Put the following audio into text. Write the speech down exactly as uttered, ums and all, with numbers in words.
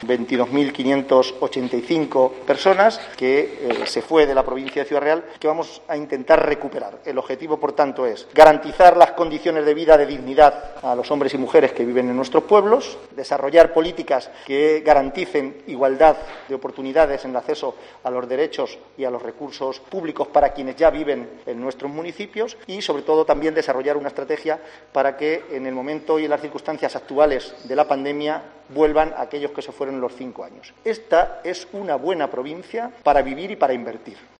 veintidós mil quinientas ochenta y cinco personas que eh, se fue de la provincia de Ciudad Real, que vamos a intentar recuperar. El objetivo, por tanto, es garantizar las condiciones de vida de dignidad a los hombres y mujeres que viven en nuestros pueblos, desarrollar políticas que garanticen igualdad de oportunidades en el acceso a los derechos y a los recursos públicos para quienes ya viven en nuestros municipios y, sobre todo, también desarrollar una estrategia para que, en el momento y en las circunstancias actuales de la pandemia, vuelvan aquellos que se fueron en los cinco años. Esta es una buena provincia para vivir y para invertir.